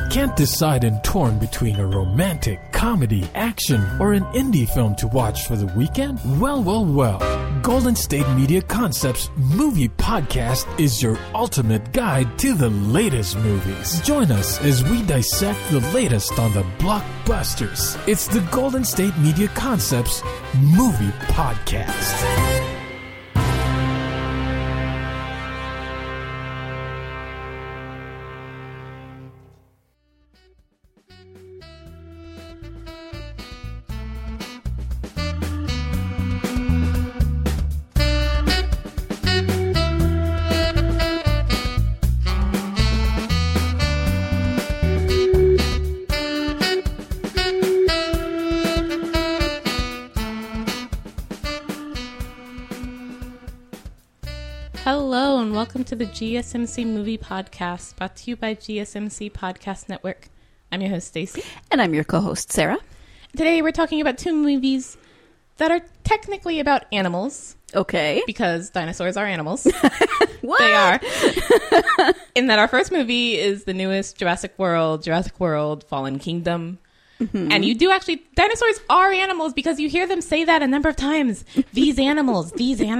Can't decide and torn between a romantic, comedy, action, or an indie film to watch for the weekend? Well, well, well. Golden State Media Concepts Movie Podcast is your ultimate guide to the latest movies. Join us as we dissect the latest on the blockbusters. It's the Golden State Media Concepts Movie Podcast. Hello and welcome to the GSMC Movie Podcast, brought to you by GSMC Podcast Network. I'm your host, Stacy. And I'm your co-host, Sarah. Today we're talking about two movies that are technically about animals. Okay. Because dinosaurs are animals. What? They are. In that our first movie is the newest Jurassic World Fallen Kingdom. Mm-hmm. And you do actually, dinosaurs are animals because you hear them say that a number of times. These animals.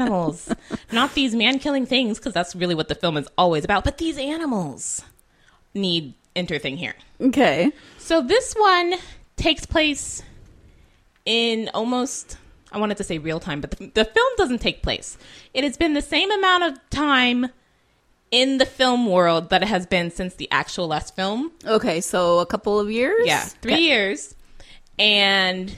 Not these man-killing things, because that's really what the film is always about. But these animals need enter thing here. Okay. So this one takes place in almost, I wanted to say real time, but the film doesn't take place. It has been the same amount of time in the film world that it has been since the actual last film. Okay, so a couple of years? Yeah, 3 years. And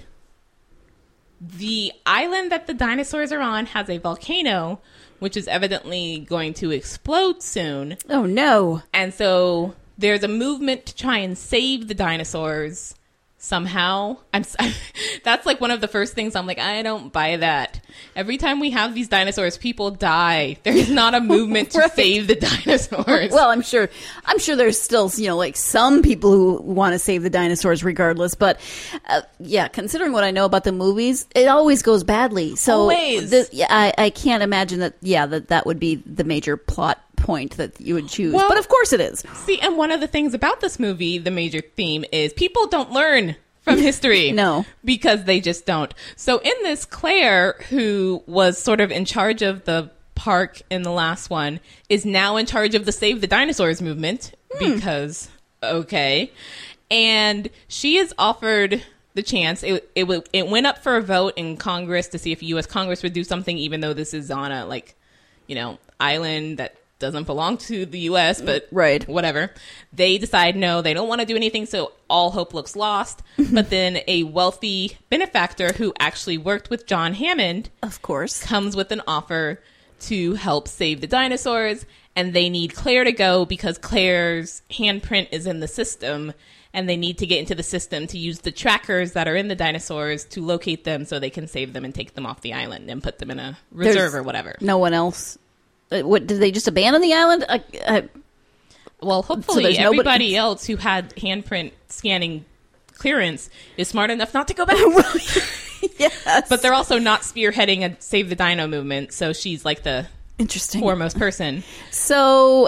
the island that the dinosaurs are on has a volcano, which is evidently going to explode soon. Oh, no. And so there's a movement to try and save the dinosaurs somehow. That's like one of the first things I'm like, I don't buy that. Every time we have these dinosaurs, people die. There's not a movement to save the dinosaurs. Well, I'm sure there's still, like some people who want to save the dinosaurs regardless. But yeah, considering what I know about the movies, it always goes badly. So always. I can't imagine that would be the major plot point that you would choose. Well, but of course it is. See, and one of the things about this movie, the major theme is people don't learn from history. No. Because they just don't. So in this, Claire, who was sort of in charge of the park in the last one, is now in charge of the Save the Dinosaurs movement because, okay. And she is offered the chance. It went up for a vote in Congress to see if U.S. Congress would do something, even though this is on a, island that doesn't belong to the U.S., but right. Whatever. They decide no, they don't want to do anything, so all hope looks lost. But then a wealthy benefactor who actually worked with John Hammond, of course, comes with an offer to help save the dinosaurs, and they need Claire to go because Claire's handprint is in the system, and they need to get into the system to use the trackers that are in the dinosaurs to locate them so they can save them and take them off the island and put them in a reserve or whatever. No one else. What, did they just abandon the island? Well, hopefully everybody else who had handprint scanning clearance is smart enough not to go back. Yes. But they're also not spearheading a Save the Dino movement, so she's like the foremost person. So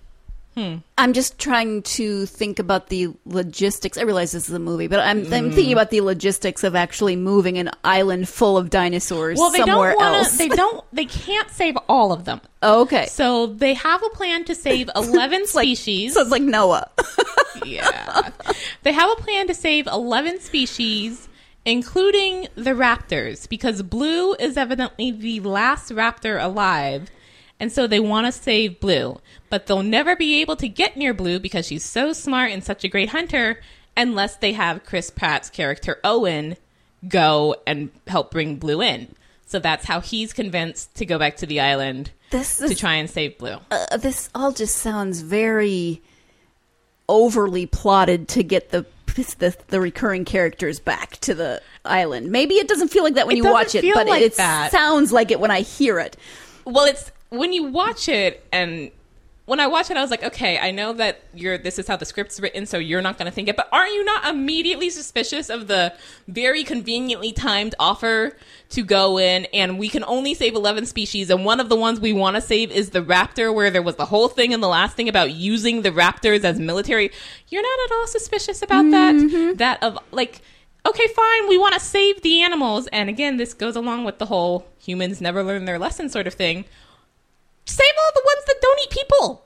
I'm just trying to think about the logistics. I realize this is a movie, but I'm thinking about the logistics of actually moving an island full of dinosaurs somewhere else. They can't save all of them. Oh, okay. So they have a plan to save 11 species. So it's like Noah. Yeah. They have a plan to save 11 species, including the raptors, because Blue is evidently the last raptor alive. And so they want to save Blue, but they'll never be able to get near Blue because she's so smart and such a great hunter unless they have Chris Pratt's character Owen go and help bring Blue in. So that's how he's convinced to go back to the island to try and save Blue. This all just sounds very overly plotted to get the recurring characters back to the island. Maybe it doesn't feel like that when you watch it, but it sounds like it when I hear it. Well, it's when you watch it and when I watched it, I was like, okay, I know that this is how the script's written, so you're not going to think it. But aren't you not immediately suspicious of the very conveniently timed offer to go in and we can only save 11 species, and one of the ones we want to save is the raptor, where there was the whole thing in the last thing about using the raptors as military? You're not at all suspicious about that? That of like, okay, fine, we want to save the animals. And again, this goes along with the whole humans never learn their lesson sort of thing. Save all the ones that don't eat people.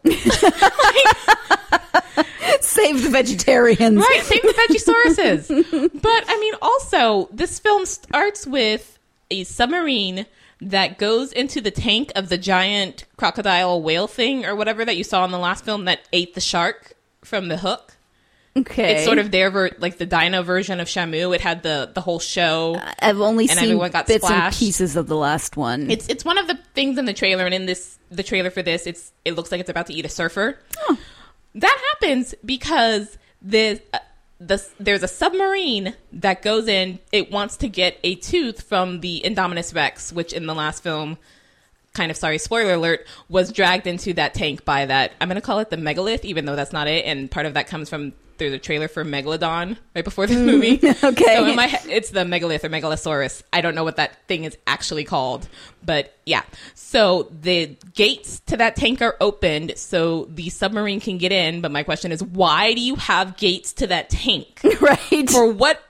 Save the vegetarians. Right, save the Vegisauruses. But, I mean, also, this film starts with a submarine that goes into the tank of the giant crocodile whale thing or whatever that you saw in the last film that ate the shark from The Hook. Okay. It's sort of like the dino version of Shamu. It had the whole show. I've only seen everyone got bits splashed. and pieces of the last one. It's one of the things in the trailer, and in the trailer for this, it looks like it's about to eat a surfer. Oh. That happens because there's a submarine that goes in. It wants to get a tooth from the Indominus Rex, which in the last film, kind of sorry, spoiler alert, was dragged into that tank by that. I'm going to call it the megalith, even though that's not it. And part of that comes from there's a trailer for Megalodon right before this movie. Okay. So in my head, it's the megalith or megalosaurus. I don't know what that thing is actually called, but yeah. So the gates to that tank are opened so the submarine can get in. But my question is, why do you have gates to that tank? Right. For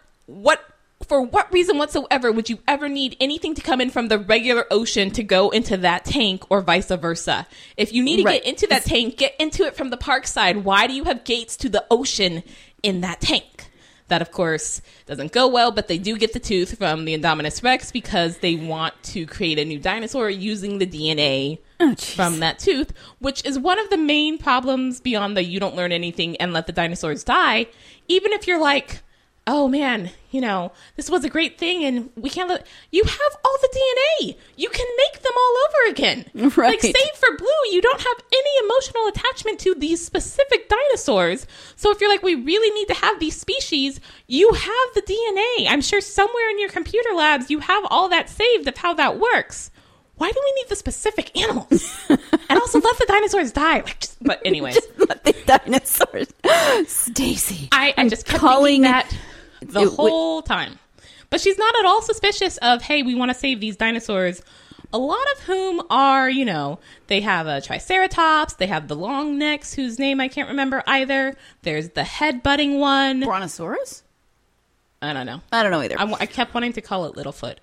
what reason whatsoever would you ever need anything to come in from the regular ocean to go into that tank, or vice versa? If you need to get into that tank, get into it from the park side. Why do you have gates to the ocean in that tank? That, of course, doesn't go well, but they do get the tooth from the Indominus Rex because they want to create a new dinosaur using the DNA from that tooth, which is one of the main problems beyond the you don't learn anything and let the dinosaurs die. Even if you're like, oh man, this was a great thing and we can't let... You have all the DNA. You can make them all over again. Right. Like, save for Blue, you don't have any emotional attachment to these specific dinosaurs. So if you're like, we really need to have these species, you have the DNA. I'm sure somewhere in your computer labs, you have all that saved of how that works. Why do we need the specific animals? And also let the dinosaurs die. But anyways. Just let the dinosaurs... Stacey. I just kept thinking that the whole time. But she's not at all suspicious of, hey, we want to save these dinosaurs. A lot of whom are, they have a Triceratops. They have the long necks, whose name I can't remember either. There's the head-butting one. Brontosaurus? I don't know. I don't know either. I kept wanting to call it Littlefoot.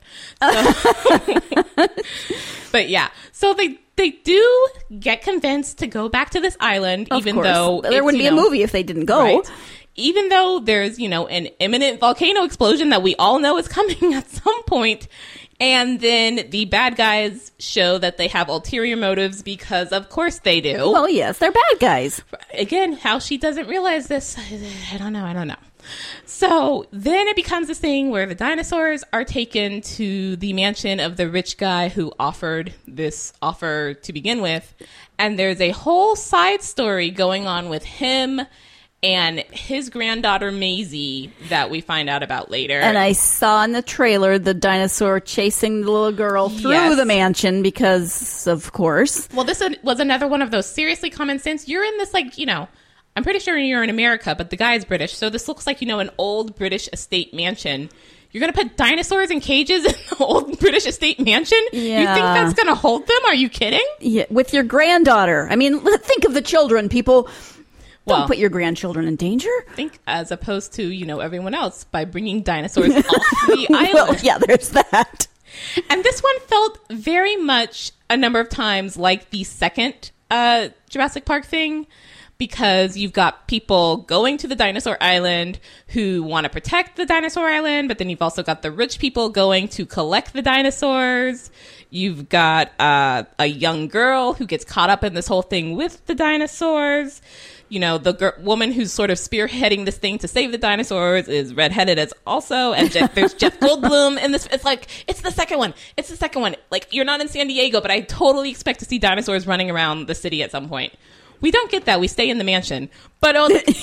So. But yeah. So they do get convinced to go back to this island, of even course. though there wouldn't be a movie if they didn't go. Right? Even though there's, an imminent volcano explosion that we all know is coming at some point. And then the bad guys show that they have ulterior motives because, of course, they do. Well, yes, they're bad guys. Again, how she doesn't realize this, I don't know. So then it becomes this thing where the dinosaurs are taken to the mansion of the rich guy who offered this offer to begin with. And there's a whole side story going on with him and his granddaughter Maisie that we find out about later. And I saw in the trailer the dinosaur chasing the little girl through the mansion because, of course. Well, this was another one of those seriously common sense. You're in this, I'm pretty sure you're in America, but the guy is British. So this looks like, an old British estate mansion. You're going to put dinosaurs in cages in the old British estate mansion? Yeah. You think that's going to hold them? Are you kidding? Yeah, with your granddaughter. I mean, think of the children, people. Don't put your grandchildren in danger. Think as opposed to, everyone else by bringing dinosaurs off the island. Well, yeah, there's that. And this one felt very much a number of times like the second Jurassic Park thing, because you've got people going to the dinosaur island who want to protect the dinosaur island, but then you've also got the rich people going to collect the dinosaurs. You've got a young girl who gets caught up in this whole thing with the dinosaurs. The woman who's sort of spearheading this thing to save the dinosaurs is redheaded as also. And there's Jeff Goldblum in this. It's like, it's the second one. Like, you're not in San Diego, but I totally expect to see dinosaurs running around the city at some point. We don't get that. We stay in the mansion. But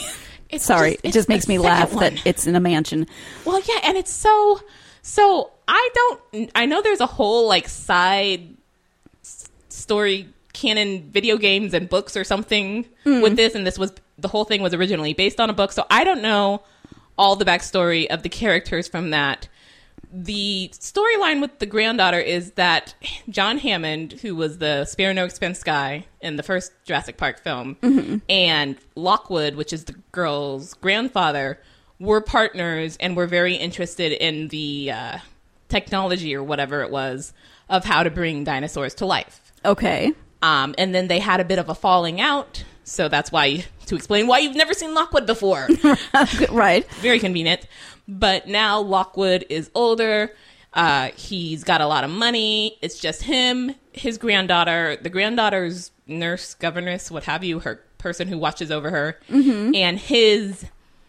it just makes me laugh that it's in a mansion. Well, yeah, and it's so I know there's a whole, side story canon video games and books or something with this, and the whole thing was originally based on a book. So I don't know all the backstory of the characters from that. The storyline with the granddaughter is that John Hammond, who was the spare no expense guy in the first Jurassic Park film, and Lockwood, which is the girl's grandfather, were partners and were very interested in the technology or whatever it was of how to bring dinosaurs to life. Okay. And then they had a bit of a falling out. So that's why, to explain why you've never seen Lockwood before. Right. Very convenient. But now Lockwood is older. He's got a lot of money. It's just him, his granddaughter, the granddaughter's nurse, governess, what have you, her person who watches over her, and his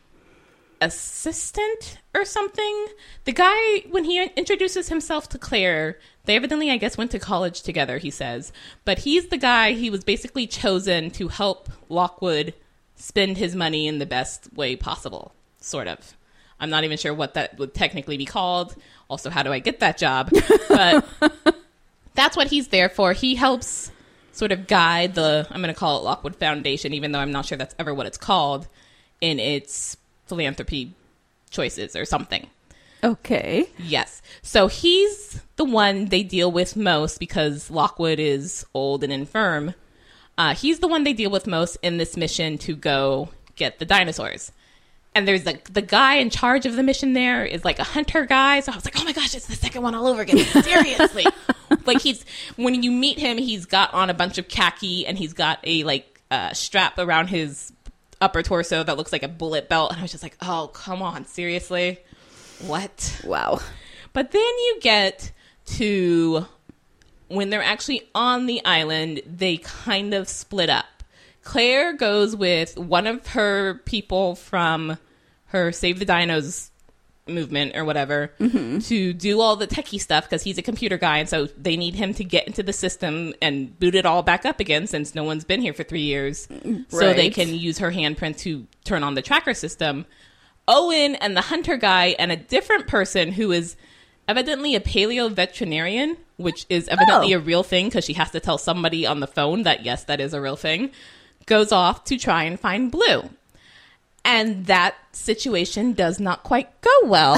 assistant or something. The guy, when he introduces himself to Claire, they evidently, I guess, went to college together, he says. But he's the guy, he was basically chosen to help Lockwood spend his money in the best way possible, sort of. I'm not even sure what that would technically be called. Also, how do I get that job? But that's what he's there for. He helps sort of guide I'm going to call it Lockwood Foundation, even though I'm not sure that's ever what it's called, in its philanthropy choices or something. Okay. Yes. So he's the one they deal with most because Lockwood is old and infirm. He's the one they deal with most in this mission to go get the dinosaurs. And there's the guy in charge of the mission there is like a hunter guy. So I was like, oh my gosh, it's the second one all over again. Seriously. Like when you meet him, he's got on a bunch of khaki and he's got a strap around his upper torso that looks like a bullet belt. And I was just like, oh, come on. Seriously? What? Wow. But then you get to when they're actually on the island, they kind of split up. Claire goes with one of her people from her Save the Dinos movement or whatever to do all the techie stuff because he's a computer guy, and so they need him to get into the system and boot it all back up again since no one's been here for 3 years. Right. So they can use her handprint to turn on the tracker system. Owen and the hunter guy and a different person who is evidently a paleo veterinarian, which is evidently a real thing because she has to tell somebody on the phone that, yes, that is a real thing, goes off to try and find Blue. And that situation does not quite go well.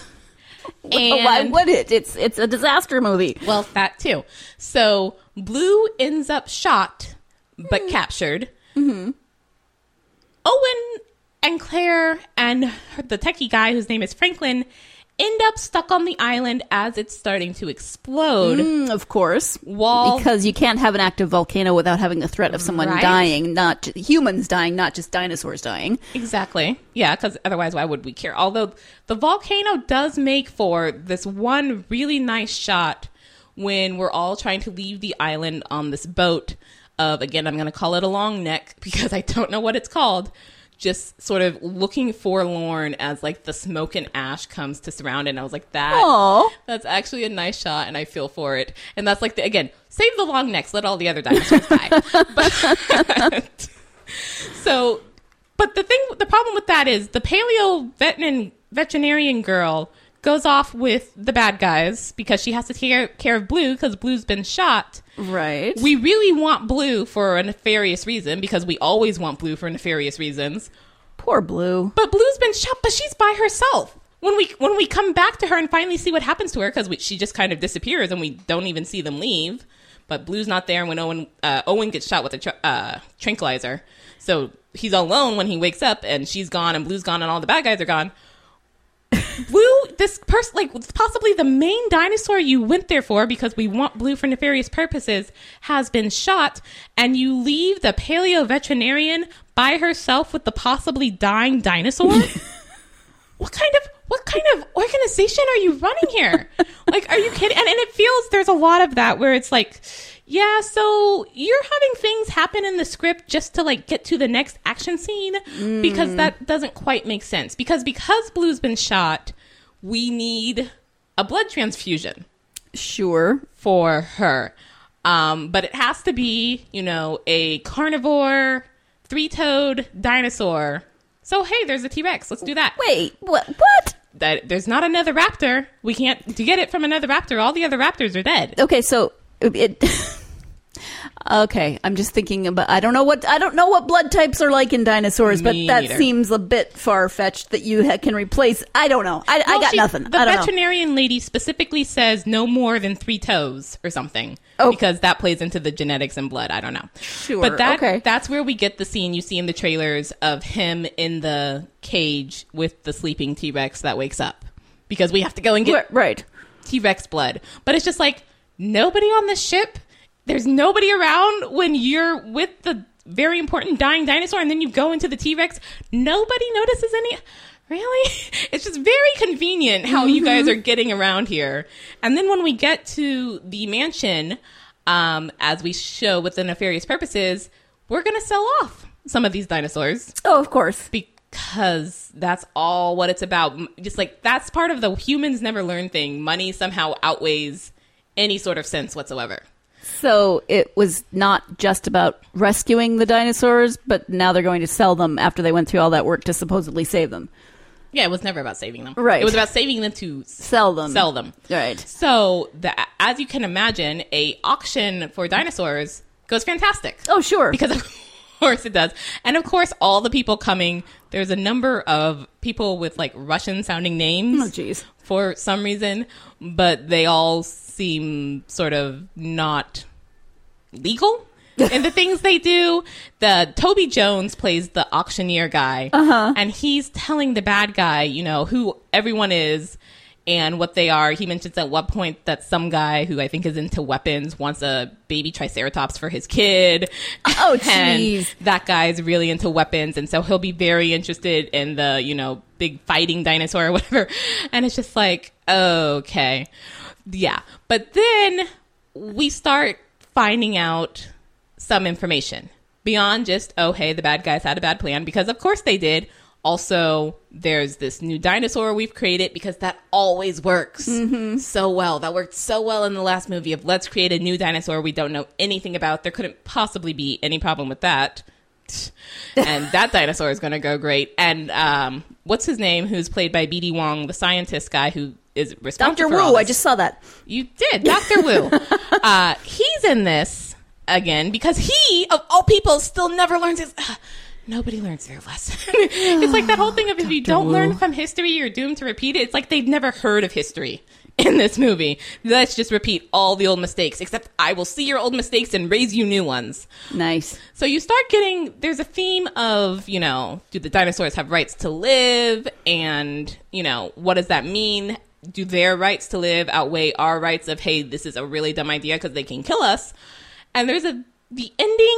And why would it? It's a disaster movie. Well, that too. So Blue ends up shot, but captured. Owen and Claire and the techie guy, whose name is Franklin, end up stuck on the island as it's starting to explode. Of course. Because you can't have an active volcano without having the threat of someone dying, not humans dying, not just dinosaurs dying. Exactly. Yeah, because otherwise why would we care? Although the volcano does make for this one really nice shot when we're all trying to leave the island on this boat of, again, I'm going to call it a long neck because I don't know what it's called, just sort of looking forlorn as like the smoke and ash comes to surround it. And I was like, that's actually a nice shot and I feel for it. And that's like, again, save the long necks, let all the other dinosaurs die. But the problem with that is the paleo veterinarian girl goes off with the bad guys because she has to take care of Blue because Blue's been shot. Right. We really want Blue for a nefarious reason because we always want Blue for nefarious reasons. Poor Blue. But Blue's been shot, but she's by herself. When we come back to her and finally see what happens to her, because she just kind of disappears and we don't even see them leave. But Blue's not there when Owen gets shot with a tranquilizer. So he's alone when he wakes up and she's gone and Blue's gone and all the bad guys are gone. Blue, this person, like possibly the main dinosaur you went there for because we want Blue for nefarious purposes, has been shot, and you leave the paleo veterinarian by herself with the possibly dying dinosaur? What kind of organization are you running here? Like, are you kidding? And it feels there's a lot of that where it's like, yeah, so you're having things happen in the script just to like get to the next action scene because that doesn't quite make sense. Because Blue's been shot, we need a blood transfusion. Sure. For her. But it has to be, a carnivore, three-toed dinosaur. So, hey, there's a T-Rex. Let's do that. Wait, what? There's not another raptor. We can't, to get it from another raptor, all the other raptors are dead. Okay, so Okay, I'm just thinking about. I don't know what blood types are like in dinosaurs, but that seems a bit far fetched that you can replace. I don't know. I got nothing. The veterinarian lady specifically says no more than 3 toes or something, because that plays into the genetics and blood. I don't know. Sure, but that's where we get the scene you see in the trailers of him in the cage with the sleeping T-Rex that wakes up, because we have to go and get T-Rex blood. But it's just like nobody on the ship. There's nobody around when you're with the very important dying dinosaur, and then you go into the T-Rex. Nobody notices any. Really? It's just very convenient how you guys are getting around here. And then when we get to the mansion, as we show with the nefarious purposes, we're going to sell off some of these dinosaurs. Oh, of course. Because that's all what it's about. Just like that's part of the humans never learn thing. Money somehow outweighs any sort of sense whatsoever. So it was not just about rescuing the dinosaurs, but now they're going to sell them after they went through all that work to supposedly save them. Yeah, it was never about saving them. Right. It was about saving them to sell them. Right. So, as you can imagine, a auction for dinosaurs goes fantastic. Oh, sure. Because of course it does. And of course, all the people coming, there's a number of people with like Russian-sounding names. Oh, jeez. For some reason, but they all seem sort of not legal in the things they do. The Toby Jones plays the auctioneer guy, and he's telling the bad guy, you know, who everyone is and what they are. He mentions at one point that some guy who I think is into weapons wants a baby Triceratops for his kid. Oh, jeez. And that guy's really into weapons, and so he'll be very interested in the, you know, big fighting dinosaur or whatever. And it's just like, okay. Yeah. But then we start finding out some information beyond just, oh, hey, the bad guys had a bad plan, because of course they did. Also, there's this new dinosaur we've created, because that always works so well. That worked so well in the last movie of let's create a new dinosaur we don't know anything about. There couldn't possibly be any problem with that. And that dinosaur is going to go great. And what's his name, who's played by B.D. Wong, the scientist guy who is responsible Dr. for all Wu, this. I just saw that. You did. Dr. Wu. He's in this again because he, of all people, still never learns his... Nobody learns their lesson. It's like that whole thing of if you don't learn from history, you're doomed to repeat it. It's like they've never heard of history in this movie. Let's just repeat all the old mistakes, except I will see your old mistakes and raise you new ones. Nice. So you start getting, there's a theme of, you know, do the dinosaurs have rights to live? And, you know, what does that mean? Do their rights to live outweigh our rights of, hey, this is a really dumb idea because they can kill us? And there's the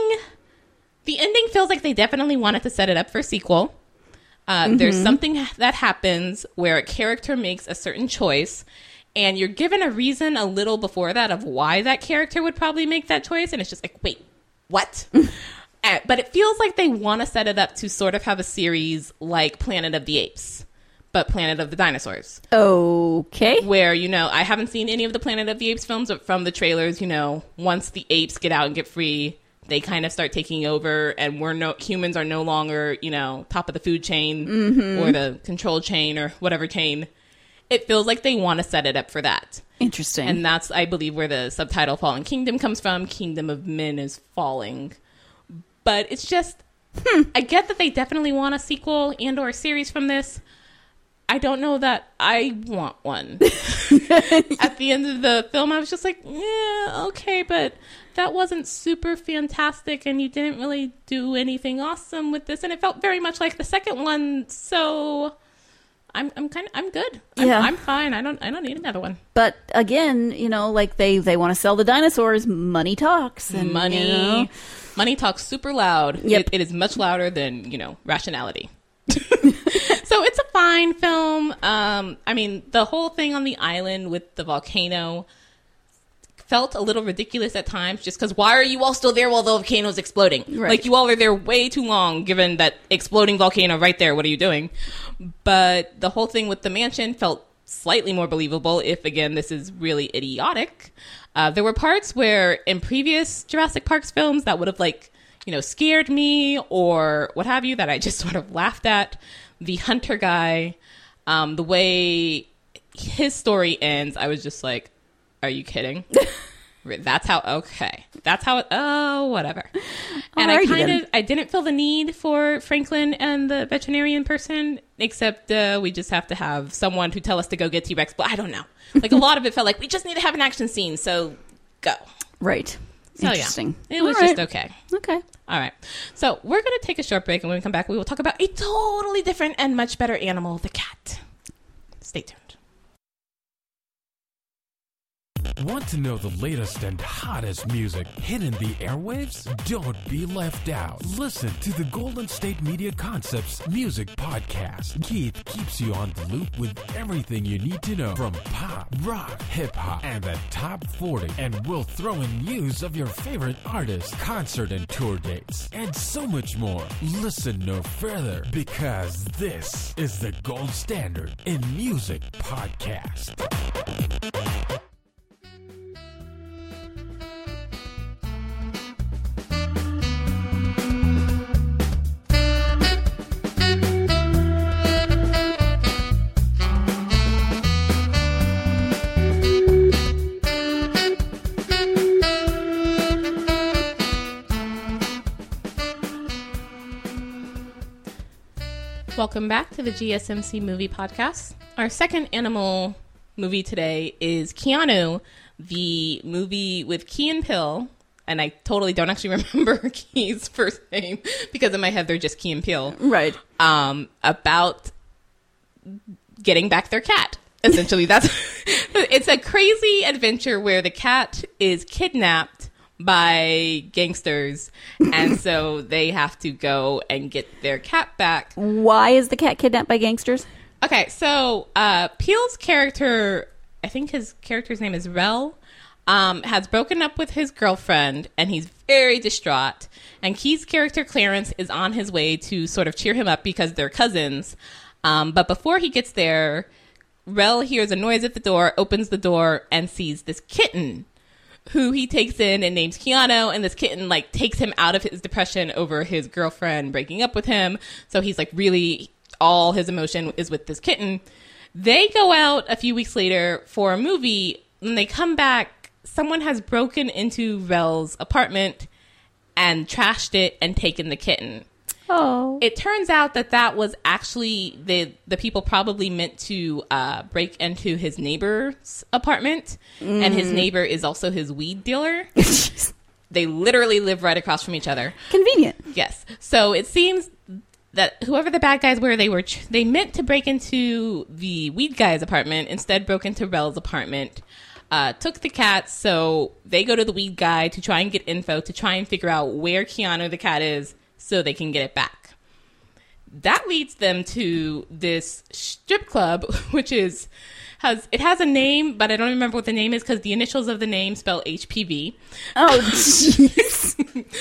ending feels like they definitely wanted to set it up for a sequel. There's something that happens where a character makes a certain choice, and you're given a reason a little before that of why that character would probably make that choice, and it's just like, wait, what? But it feels like they want to set it up to sort of have a series like Planet of the Apes, but Planet of the Dinosaurs. Okay. Where, you know, I haven't seen any of the Planet of the Apes films, but from the trailers, you know, once the apes get out and get free, they kind of start taking over, and humans are no longer, you know, top of the food chain or the control chain or whatever chain. It feels like they want to set it up for that. Interesting. And that's, I believe, where the subtitle Fallen Kingdom comes from. Kingdom of Men is falling. But it's just, I get that they definitely want a sequel and or a series from this. I don't know that I want one. At the end of the film, I was just like, yeah, okay, but that wasn't super fantastic, and you didn't really do anything awesome with this, and it felt very much like the second one. So I'm good. I'm fine. I don't need another one. But again, you know, like they want to sell the dinosaurs. Money talks, and money talks super loud. Yep. It is much louder than, you know, rationality. So it's a fine film. I mean, the whole thing on the island with the volcano felt a little ridiculous at times, just because why are you all still there while the volcano's exploding? Right. Like, you all are there way too long, given that exploding volcano right there. What are you doing? But the whole thing with the mansion felt slightly more believable if, again, this is really idiotic. There were parts where in previous Jurassic Parks films that would have, like, you know, scared me or what have you, that I just sort of laughed at. The hunter guy, the way his story ends, I was just like, are you kidding? That's how, okay. That's how, whatever. And Alrighty I didn't feel the need for Franklin and the veterinarian person, except we just have to have someone to tell us to go get T-Rex. But I don't know. Like, a lot of it felt like we just need to have an action scene, so go. Right. So, Interesting. Yeah, it was just okay. Okay. All right. So we're going to take a short break, and when we come back, we will talk about a totally different and much better animal, the cat. Stay tuned. Want to know the latest and hottest music hitting the airwaves? Don't be left out. Listen to the Golden State Media Concepts Music Podcast. Keith keeps you on the loop with everything you need to know from pop, rock, hip-hop, and the top 40. And we'll throw in news of your favorite artists, concert and tour dates, and so much more. Listen no further, because this is the gold standard in music podcast. Welcome back to the GSMC Movie Podcast. Our second animal movie today is Keanu, the movie with Key and Peele. And I totally don't actually remember Key's first name because in my head they're just Key and Peele. Right. About getting back their cat. Essentially, it's a crazy adventure where the cat is kidnapped by gangsters, and so they have to go and get their cat back. Why is the cat kidnapped by gangsters? Okay, so Peele's character, I think his character's name is Rel, has broken up with his girlfriend, and he's very distraught. And Key's character, Clarence, is on his way to sort of cheer him up because they're cousins. But before he gets there, Rel hears a noise at the door, opens the door, and sees this kitten, who he takes in and names Keanu, and this kitten, like, takes him out of his depression over his girlfriend breaking up with him. So he's, like, really, all his emotion is with this kitten. They go out a few weeks later for a movie. When they come back, someone has broken into Rel's apartment and trashed it and taken the kitten. Oh. It turns out that was actually the people probably meant to break into his neighbor's apartment, and his neighbor is also his weed dealer. They literally live right across from each other. Convenient. Yes. So it seems that whoever the bad guys were, they meant to break into the weed guy's apartment, instead broke into Rel's apartment, took the cat, so they go to the weed guy to try and get info, to try and figure out where Keanu the cat is, so they can get it back. That leads them to this strip club, which has a name, but I don't remember what the name is because the initials of the name spell HPV. Oh, jeez.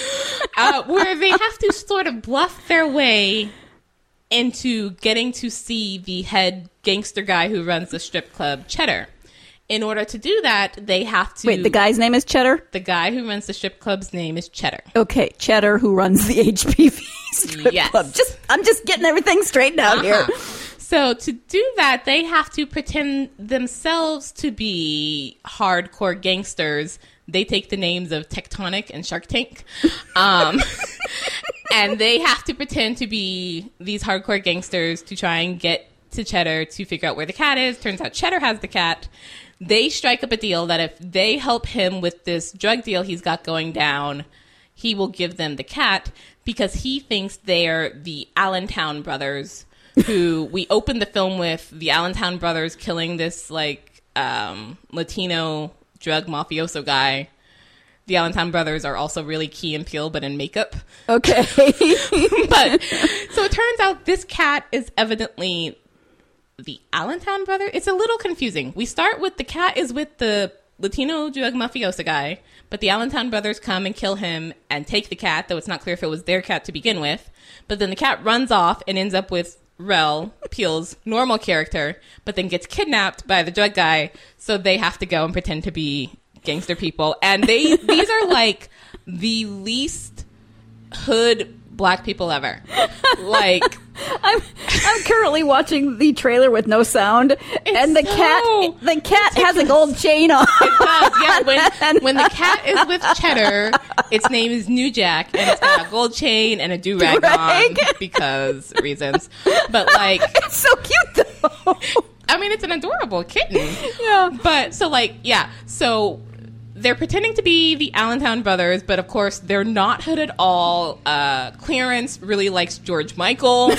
Where they have to sort of bluff their way into getting to see the head gangster guy who runs the strip club, Cheddar. In order to do that, they have to... Wait, the guy's name is Cheddar? The guy who runs the strip club's name is Cheddar. Okay, Cheddar, who runs the HPV strip club. I'm just getting everything straightened out here. So to do that, they have to pretend themselves to be hardcore gangsters. They take the names of Tectonic and Shark Tank. And they have to pretend to be these hardcore gangsters to try and get to Cheddar to figure out where the cat is. Turns out Cheddar has the cat. They strike up a deal that if they help him with this drug deal he's got going down, he will give them the cat because he thinks they're the Allentown brothers, who we opened the film with, the Allentown brothers killing this, like, Latino drug mafioso guy. The Allentown brothers are also really Key and Peele, but in makeup. Okay. But so it turns out this cat is evidently the Allentown brother. It's a little confusing. We start with the cat is with the Latino drug mafioso guy, but the Allentown brothers come and kill him and take the cat, though it's not clear if it was their cat to begin with. But then the cat runs off and ends up with Rel, Peele's normal character, but then gets kidnapped by the drug guy, so they have to go and pretend to be gangster people. And these are like the least hood black people ever. Like, I'm currently watching the trailer with no sound, and the cat has a gold chain on. It does, yeah. When the cat is with Cheddar, its name is New Jack, and it's got a gold chain and a do-rag on because reasons. But like, it's so cute though. I mean, it's an adorable kitten. Yeah. But so like, yeah. So they're pretending to be the Allentown brothers, but of course they're not hood at all. Clarence really likes George Michael.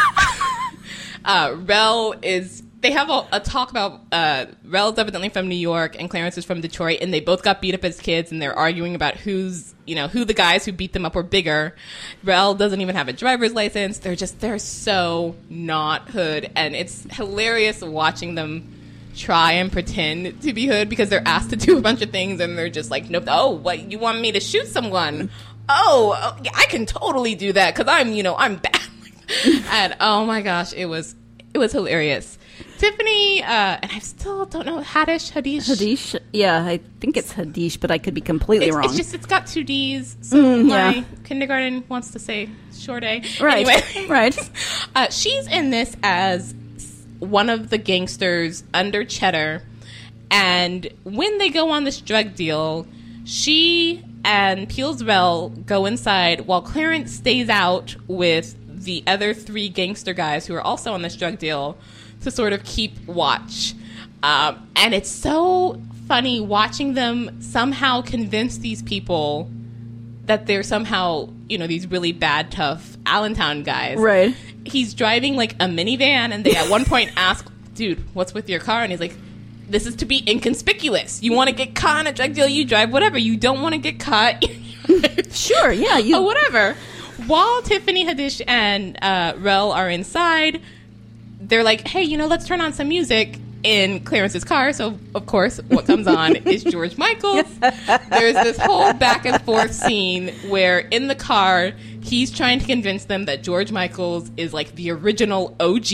Rel is... They have a talk about... Rel's evidently from New York and Clarence is from Detroit, and they both got beat up as kids, and they're arguing about who the guys who beat them up were bigger. Rel doesn't even have a driver's license. They're so not hood, and it's hilarious watching them try and pretend to be hood because they're asked to do a bunch of things and they're just like, nope. Oh, what, you want me to shoot someone? Oh yeah, I can totally do that because I'm bad. And oh my gosh, it was hilarious. Tiffany and I still don't know, Hadish. Yeah, I think it's Hadish, but I could be completely wrong. It's got 2 D's, so my kindergarten wants to say short A. Right. Anyway, Right. She's in this as one of the gangsters under Cheddar, and when they go on this drug deal, she and Peel's Rel go inside while Clarence stays out with the other 3 gangster guys who are also on this drug deal to sort of keep watch. And it's so funny watching them somehow convince these people that they're somehow, these really bad, tough Allentown guys. Right. He's driving like a minivan, and they at one point ask, dude, what's with your car? And he's like, this is to be inconspicuous. You want to get caught in a drug deal, you drive whatever. You don't want to get caught. Sure, yeah. Oh, whatever. While Tiffany, Hadish, and Rel are inside, they're like, hey, let's turn on some music in Clarence's car. So, of course, what comes on is George Michael's. There's this whole back and forth scene where in the car, he's trying to convince them that George Michael's is like the original OG.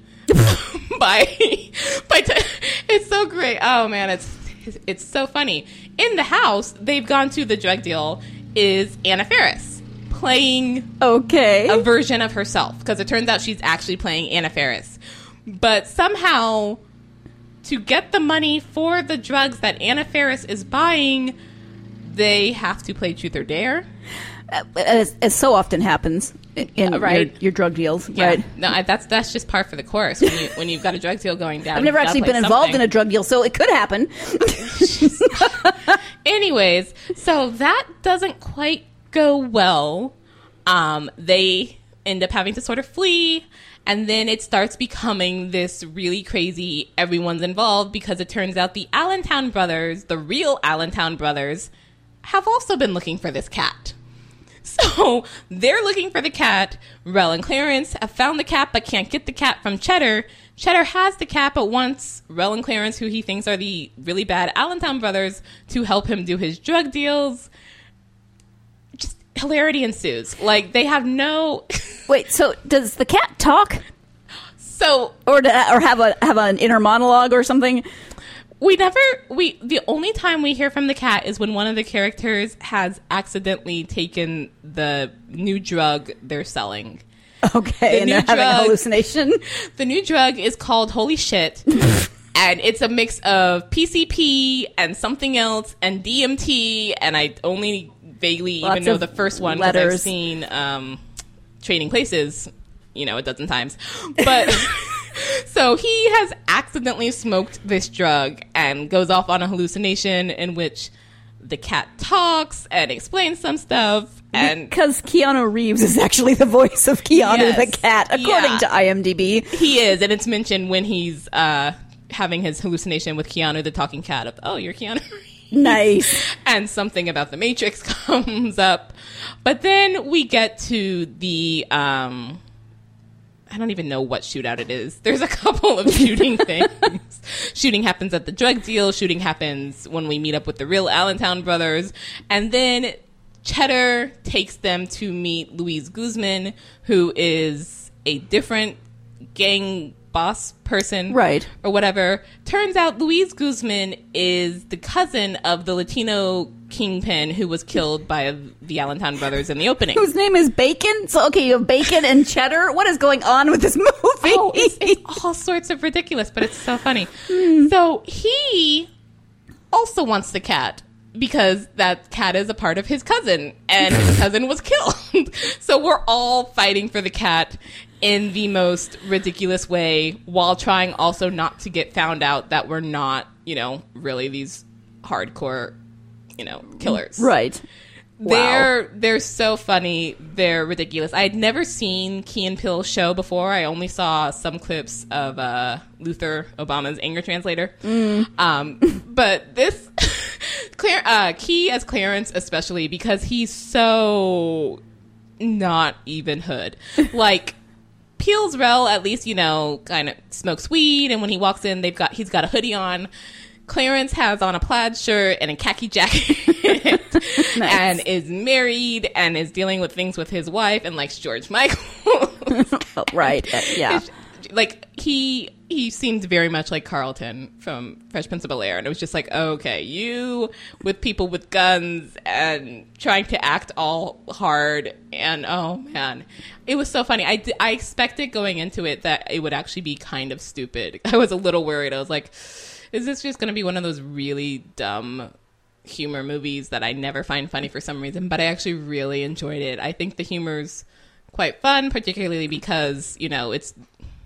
It's so great. Oh, man, it's so funny. In the house, they've gone to the drug deal, is Anna Faris playing a version of herself, because it turns out she's actually playing Anna Faris. But somehow, to get the money for the drugs that Anna Faris is buying, they have to play Truth or Dare. As so often happens in your drug deals, yeah. Right? No, that's just par for the course. When you've got a drug deal going down, I've never actually been involved in a drug deal, so it could happen. Anyways, so that doesn't quite go well. They end up having to sort of flee, and then it starts becoming this really crazy, everyone's involved, because it turns out the Allentown brothers, the real Allentown brothers, have also been looking for this cat. So they're looking for the cat. Rel and Clarence have found the cat but can't get the cat from Cheddar. Cheddar has the cat but wants Rel and Clarence, who he thinks are the really bad Allentown brothers, to help him do his drug deals. Just hilarity ensues. Like, they have no... Wait, so does the cat talk? So... Or have an inner monologue or something? The only time we hear from the cat is when one of the characters has accidentally taken the new drug they're selling. Okay, and they're having a hallucination? The new drug is called Holy Shit, and it's a mix of PCP and something else and DMT, and I only vaguely even know the first one because I've seen Trading Places, a dozen times. But... So he has accidentally smoked this drug and goes off on a hallucination in which the cat talks and explains some stuff. And because Keanu Reeves is actually the voice of Keanu the cat, according to IMDb. He is, and it's mentioned when he's having his hallucination with Keanu, the talking cat, of, oh, you're Keanu Reeves. Nice. And something about the Matrix comes up. But then we get to the... I don't even know what shootout it is. There's a couple of shooting things. Shooting happens at the drug deal. Shooting happens when we meet up with the real Allentown brothers. And then Cheddar takes them to meet Luis Guzman, who is a different gang boss person. Right. Or whatever. Turns out Luis Guzman is the cousin of the Latino kingpin who was killed by the Allentown brothers in the opening. Whose name is Bacon? So, okay, you have Bacon and Cheddar? What is going on with this movie? Oh, it's all sorts of ridiculous, but it's so funny. So he also wants the cat because that cat is a part of his cousin, and his cousin was killed. So we're all fighting for the cat in the most ridiculous way while trying also not to get found out that we're not, really these hardcore, killers. Right. Wow. They're so funny. They're ridiculous. I had never seen Key and Peele's show before. I only saw some clips of Luther Obama's Anger Translator. But this Key as Clarence, especially because he's so not even hood. Like Peele's Rel, at least kind of smokes weed, and when he walks in, he's got a hoodie on. Clarence has on a plaid shirt and a khaki jacket nice. And is married and is dealing with things with his wife and likes George Michael. Oh, right. Yeah. Like he seemed very much like Carlton from Fresh Prince of Bel-Air, and it was just like, okay, you with people with guns and trying to act all hard, and oh man, it was so funny. I expected going into it that it would actually be kind of stupid. I was a little worried. I was like, is this just going to be one of those really dumb humor movies that I never find funny for some reason? But I actually really enjoyed it. I think the humor's quite fun, particularly because, it's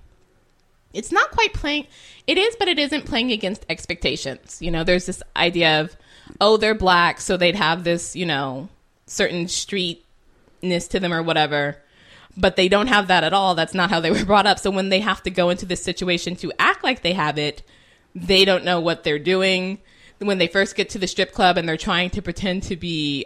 not quite playing. It is, but it isn't playing against expectations. There's this idea of, oh, they're black, so they'd have this, certain streetness to them or whatever. But they don't have that at all. That's not how they were brought up. So when they have to go into this situation to act like they have it, they don't know what they're doing. When they first get to the strip club and they're trying to pretend to be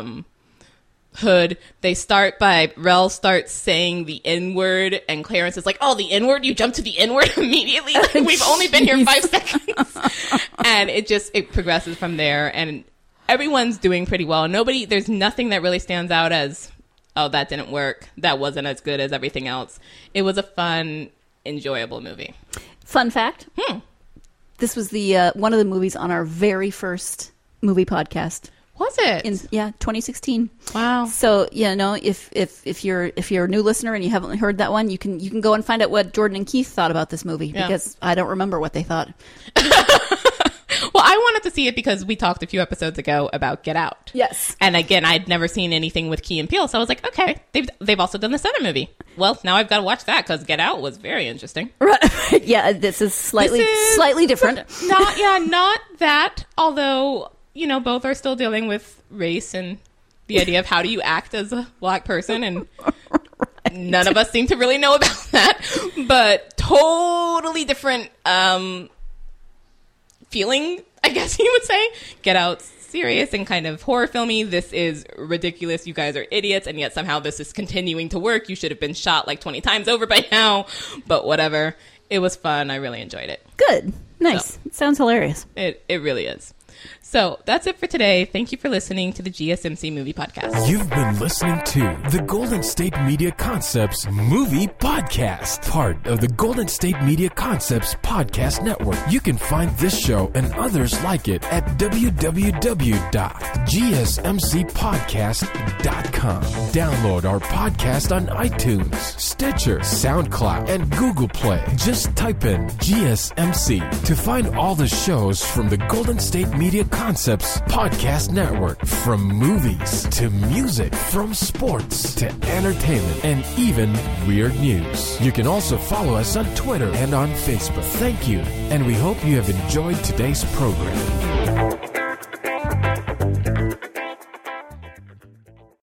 hood, Rel starts saying the N-word, and Clarence is like, oh, the N-word? You jump to the N-word immediately? We've only been here 5 seconds. And it progresses from there, and everyone's doing pretty well. There's nothing that really stands out as, oh, that didn't work. That wasn't as good as everything else. It was a fun, enjoyable movie. Fun fact. This was the one of the movies on our very first movie podcast. Was it? 2016. Wow. So if you're a new listener and you haven't heard that one, you can go and find out what Jordan and Keith thought about this movie, because I don't remember what they thought. Well, I wanted to see it because we talked a few episodes ago about Get Out. Yes. And again, I'd never seen anything with Key and Peele, so I was like, okay, they've also done this other movie. Well, now I've got to watch that because Get Out was very interesting. Right. Yeah, this is slightly different. Not that, although, both are still dealing with race and the idea of how do you act as a black person, and right. None of us seem to really know about that, but totally different feeling, I guess you would say. Get Out's serious and kind of horror filmy. This is ridiculous. You guys are idiots, and yet somehow this is continuing to work. You should have been shot like 20 times over by now, but whatever. It was fun. I really enjoyed it. Good. Nice. It sounds hilarious. It really is. So that's it for today. Thank you for listening to the GSMC Movie Podcast. You've been listening to the Golden State Media Concepts Movie Podcast, part of the Golden State Media Concepts Podcast Network. You can find this show and others like it at www.gsmcpodcast.com. Download our podcast on iTunes, Stitcher, SoundCloud, and Google Play. Just type in GSMC to find all the shows from the Golden State Media Concepts Podcast Network. From movies to music, from sports to entertainment, and even weird news. You can also follow us on Twitter and on Facebook. Thank you, and we hope you have enjoyed today's program.